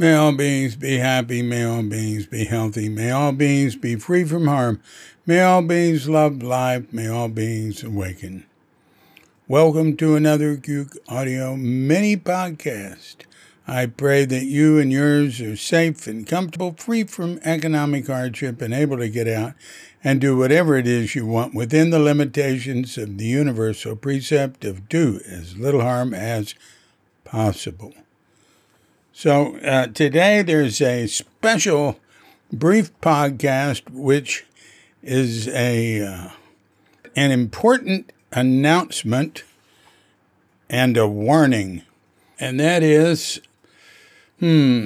May all beings be happy. May all beings be healthy. May all beings be free from harm. May all beings love life. May all beings awaken. Welcome to another Cuke Audio mini podcast. I pray that you and yours are safe and comfortable, free from economic hardship, and able to get out and do whatever it is you want within the limitations of the universal precept of do as little harm as possible. So today there's a special brief podcast which is an important announcement and a warning. And that is, I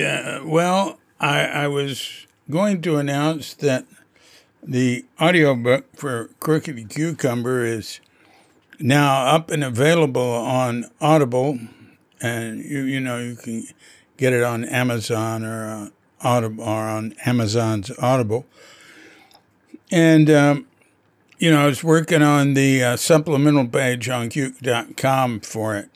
was going to announce that the audiobook for Crooked Cucumber is now up and available on Audible. And you can get it on Amazon or Audible or on Amazon's Audible. And I was working on the supplemental page on Cuke.com for it.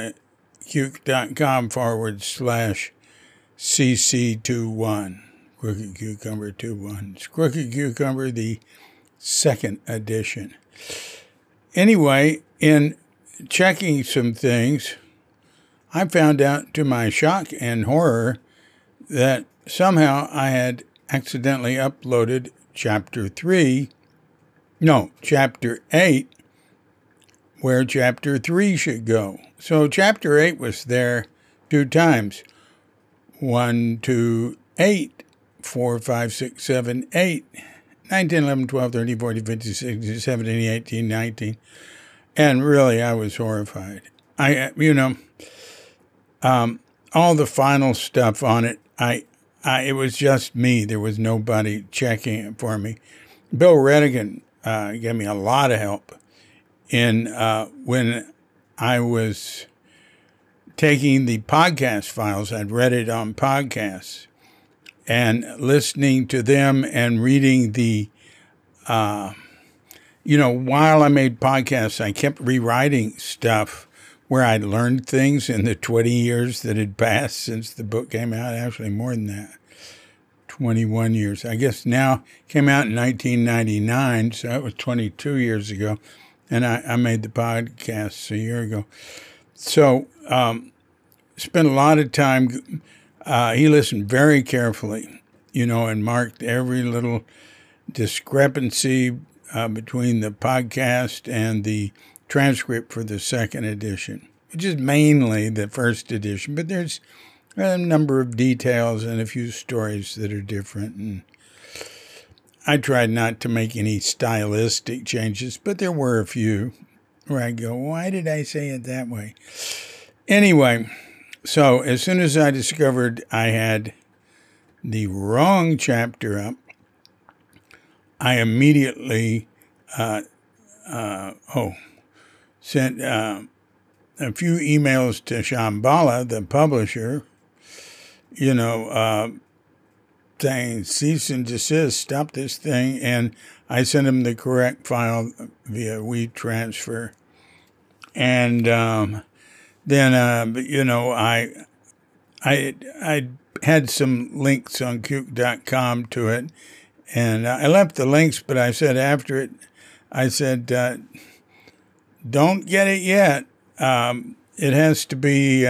Cuke.com/CC21. Crooked Cucumber 21. It's Crooked Cucumber, the second edition. Anyway, in checking some things, I found out to my shock and horror that somehow I had accidentally uploaded Chapter 8, where Chapter 3 should go. So Chapter 8 was there 2 times. 1, 2, 8, 4, 5, 6, 7, 8, 9, 10, 11, 12, 13, 14, 15, 16, 17, 18, 19. And really, I was horrified. All the final stuff on it, it was just me. There was nobody checking it for me. Bill Redigan gave me a lot of help in when I was taking the podcast files. I'd read it on podcasts and listening to them and reading the, while I made podcasts, I kept rewriting stuff where I'd learned things in the 20 years that had passed since the book came out. Actually, more than that, 21 years. I guess now came out in 1999, so that was 22 years ago. And I made the podcast a year ago. So spent a lot of time. He listened very carefully, and marked every little discrepancy between the podcast and the transcript for the second edition, which is mainly the first edition, but there's a number of details and a few stories that are different. And I tried not to make any stylistic changes, but there were a few where I go, why did I say it that way? Anyway, so as soon as I discovered I had the chapter up, I immediately sent a few emails to Shambhala, the publisher, saying, cease and desist, stop this thing. And I sent him the correct file via WeTransfer. And then, I had some links on Cuke.com to it. And I left the links, but I said after it, I said, don't get it yet. It has to be,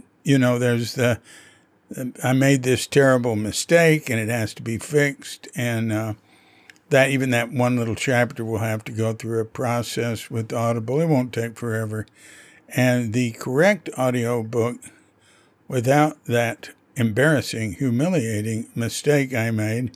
I made this terrible mistake and it has to be fixed. And that one little chapter will have to go through a process with Audible. It won't take forever. And the correct audio book, without that embarrassing, humiliating mistake I made,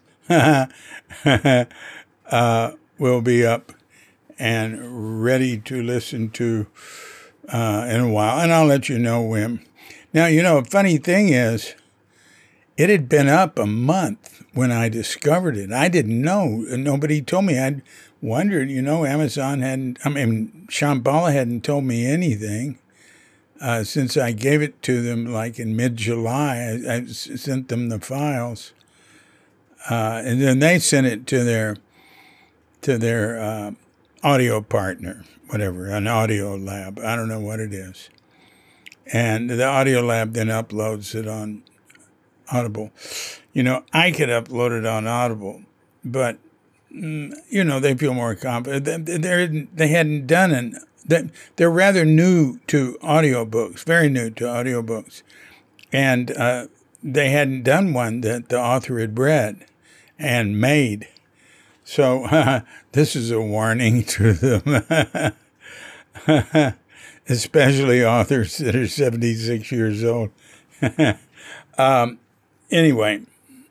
will be up and ready to listen to in a while. And I'll let you know when. Now, a funny thing is, it had been up a month when I discovered it. I didn't know. Nobody told me. I'd wondered, Shambhala hadn't told me anything since I gave it to them like in mid-July. I sent them the files. And then they sent it to their audio partner, whatever, an audio lab. I don't know what it is. And the audio lab then uploads it on Audible. I could upload it on Audible, but they feel more confident. They hadn't done they're rather new to audiobooks, very new to audiobooks, and they hadn't done one that the author had read and made. So this is a warning to them, especially authors that are 76 years old. Anyway,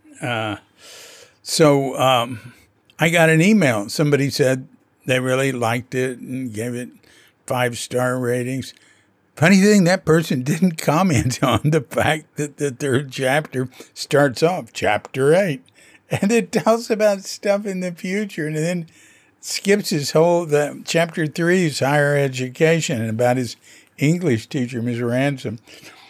so I got an email. Somebody said they really liked it and gave it 5-star ratings. Funny thing, that person didn't comment on the fact that the third chapter starts off, chapter 8, and it tells about stuff in the future, and then skips chapter 3 is higher education and about his English teacher, Ms. Ransom.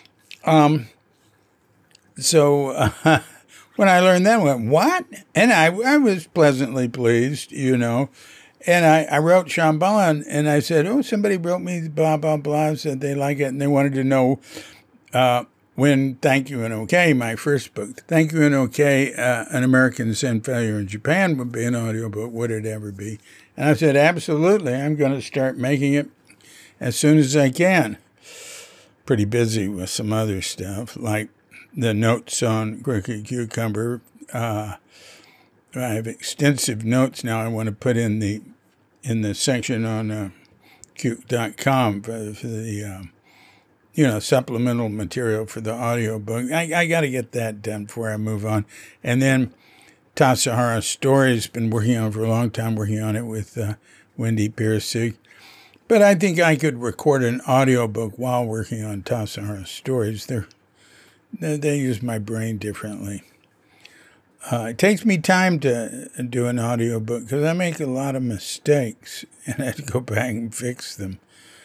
So when I learned that, I went, what? And I was pleasantly pleased, And I wrote Shambhala, and I said, somebody wrote me blah, blah, blah, said they like it, and they wanted to know when Thank You and Okay, my first book, Thank You and Okay, An American Zen Failure in Japan would be an audiobook, would it ever be? And I said, absolutely, I'm going to start making it as soon as I can. Pretty busy with some other stuff, like the notes on Crooked Cucumber. I have extensive notes now I want to put in the section on Cuke.com for the supplemental material for the audiobook. I got to get that done before I move on. And then Tassajara Stories, been working on for a long time, working on it with Wendy Piercig. But I think I could record an audiobook while working on Tassajara Stories. They use my brain differently. It takes me time to do an audiobook because I make a lot of mistakes and I have to go back and fix them.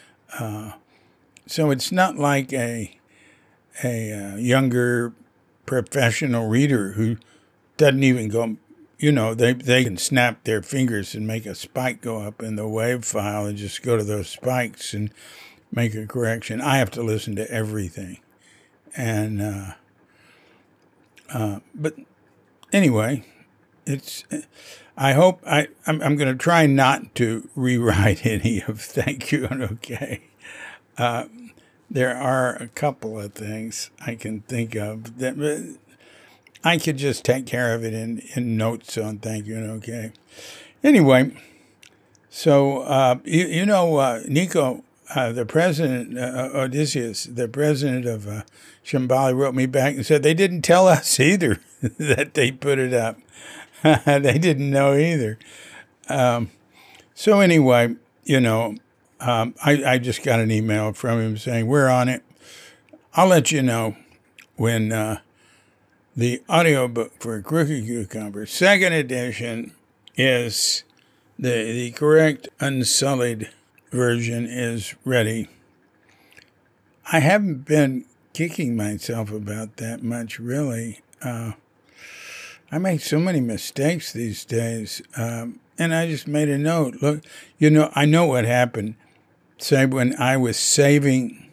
So it's not like a younger professional reader who doesn't even go, they can snap their fingers and make a spike go up in the WAV file and just go to those spikes and make a correction. I have to listen to everything. And, but anyway, I hope I'm going to try not to rewrite any of Thank You and Okay. There are a couple of things I can think of that I could just take care of it in notes on Thank You and Okay. Anyway, so, Nico, the president, Odysseus, the president of Shambhala, wrote me back and said they didn't tell us either that they put it up. They didn't know either. So anyway, I just got an email from him saying, we're on it. I'll let you know when the audiobook for Crooked Cucumber, second edition, is the correct unsullied version is ready. I haven't been kicking myself about that much, really. I make so many mistakes these days. And I just made a note. Look, I know what happened. Say when I was saving,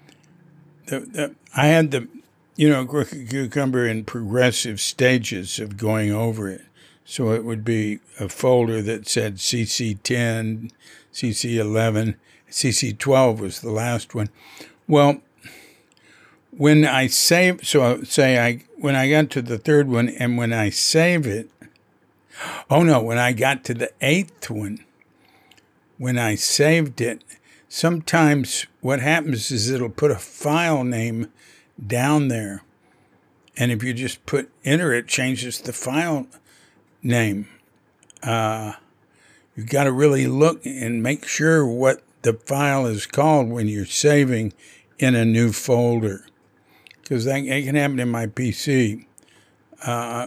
I had the, Crooked Cucumber in progressive stages of going over it. So it would be a folder that said CC10, CC11, CC12 was the last one. Well, when I save, when I got to the third one and when I save it, when I got to the 8th one, when I saved it, sometimes what happens is it'll put a file name down there. And if you just enter it, changes the file name. You've got to really look and make sure what the file is called when you're saving in a new folder. Because that can happen in my PC. I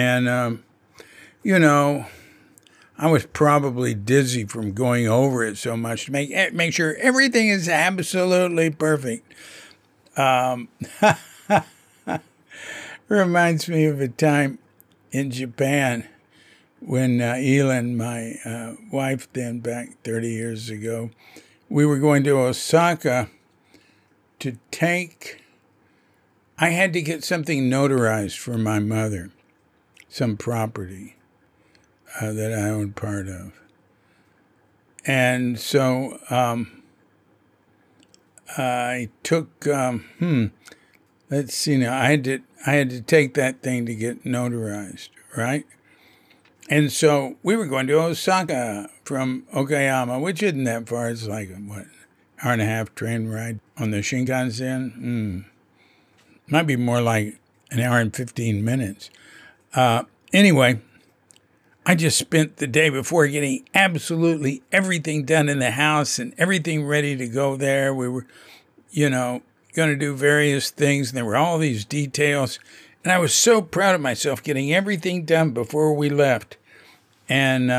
was probably dizzy from going over it so much to make sure everything is absolutely perfect. Reminds me of a time in Japan when Elin, my wife then back 30 years ago, we were going to Osaka to take, I had to get something notarized for my mother, some property that I owned part of. And so I took, let's see now, I had to take that thing to get notarized, right? And so we were going to Osaka from Okayama, which isn't that far. It's like, what, hour and a half train ride on the Shinkansen? Might be more like an hour and 15 minutes. Anyway, I just spent the day before getting absolutely everything done in the house and everything ready to go there. We were, going to do various things, and there were all these details. And I was so proud of myself getting everything done before we left. And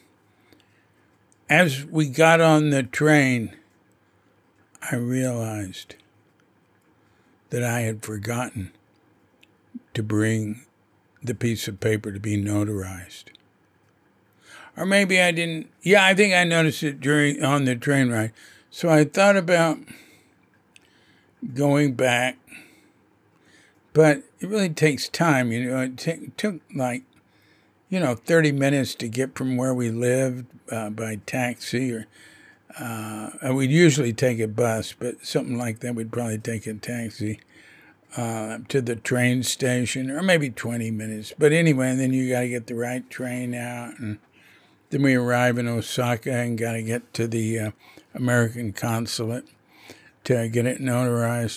as we got on the train, I realized that I had forgotten to bring the piece of paper to be notarized. Or maybe I didn't. Yeah, I think I noticed it on the train ride. So I thought about going back, but it really takes time. It took like 30 minutes to get from where we lived by taxi, or we'd usually take a bus, but something like that, we'd probably take a taxi to the train station, or maybe 20 minutes. But anyway, and then you got to get the right train out, and then we arrive in Osaka and got to get to the American consulate to get it notarized.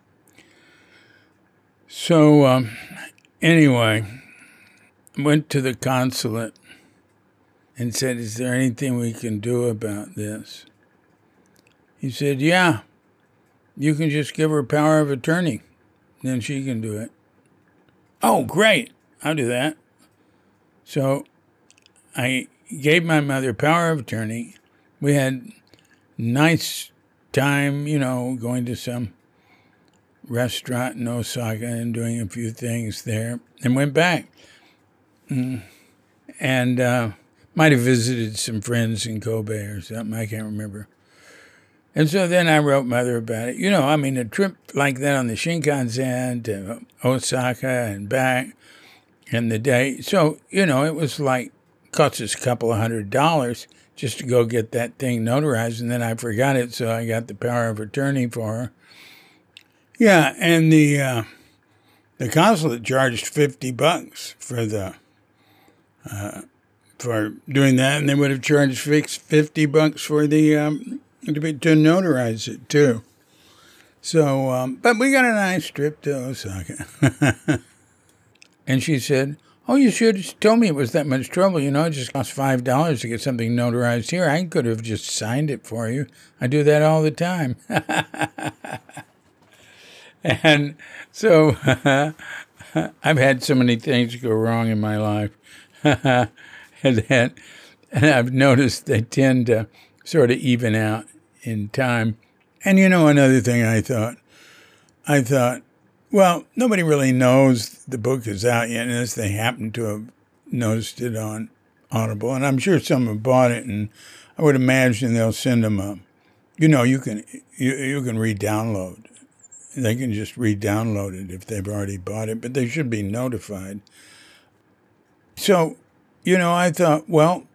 So anyway, went to the consulate and said, "Is there anything we can do about this?" He said, "Yeah, you can just give her power of attorney, then she can do it." Oh, great, I'll do that. So I gave my mother power of attorney. We had nice time, going to some restaurant in Osaka and doing a few things there, and went back. And might have visited some friends in Kobe or something. I can't remember. And so then I wrote Mother about it. A trip like that on the Shinkansen to Osaka and back in the day. So, it was like, cost us a couple of $100 just to go get that thing notarized. And then I forgot it, so I got the power of attorney for her. Yeah, and the consulate charged $50 for doing that, and they would have charged $50 for the to notarize it too. So, but we got a nice trip to Osaka. And she said, "Oh, you should have told me it was that much trouble. It just cost $5 to get something notarized here. I could have just signed it for you. I do that all the time." And so I've had so many things go wrong in my life. and I've noticed they tend to sort of even out in time. And another thing I thought, well, nobody really knows the book is out yet unless they happen to have noticed it on Audible. And I'm sure some have bought it, and I would imagine they'll send them a, you can re-download. They can just re-download it if they've already bought it, but they should be notified. So, I thought, well,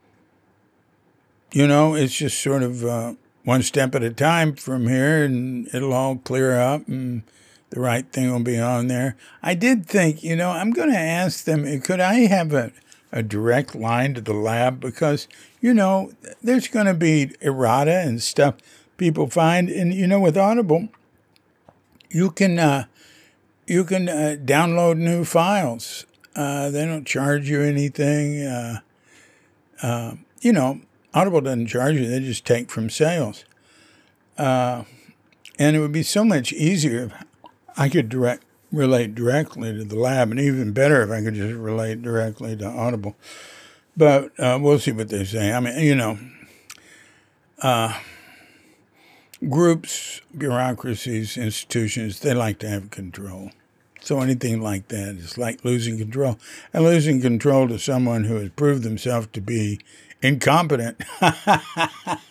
it's just sort of one step at a time from here, and it'll all clear up, and the right thing will be on there. I did think, I'm going to ask them, could I have a direct line to the lab? Because, there's going to be errata and stuff people find. And, with Audible, you can download new files. They don't charge you anything. Audible doesn't charge you. They just take from sales. And it would be so much easier if I could relate directly to the lab, and even better if I could just relate directly to Audible. But we'll see what they say. Groups, bureaucracies, institutions, they like to have control. So anything like that is like losing control. And losing control to someone who has proved themselves to be incompetent.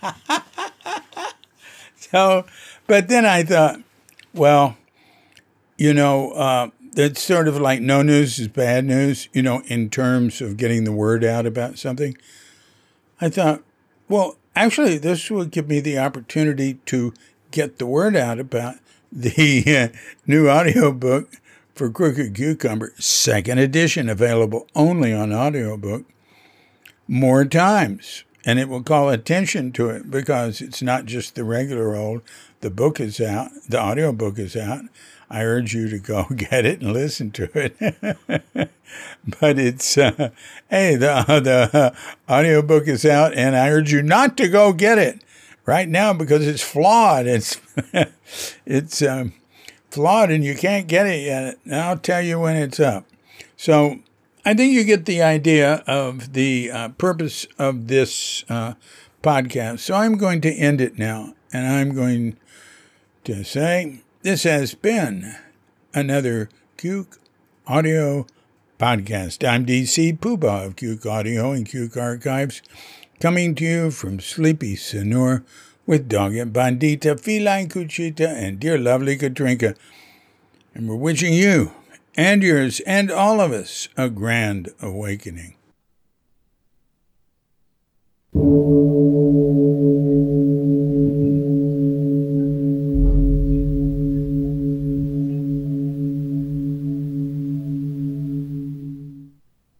So, but then I thought, well, That's sort of like no news is bad news, in terms of getting the word out about something. I thought, well, actually, this would give me the opportunity to get the word out about the new audiobook for Crooked Cucumber, second edition, available only on audiobook, more times. And it will call attention to it because it's not just the regular old. The book is out. The audiobook is out. I urge you to go get it and listen to it. But it's, hey, the audiobook is out, and I urge you not to go get it right now because it's flawed. It's flawed, and you can't get it yet. And I'll tell you when it's up. So I think you get the idea of the purpose of this podcast. So I'm going to end it now, and I'm going to say this has been another Cuke Audio podcast. I'm DC Poobah of Cuke Audio and Cuke Archives, coming to you from sleepy Sonora with Doggett Bandita, Feline Cuchita, and dear lovely Katrinka. And we're wishing you and yours and all of us a grand awakening.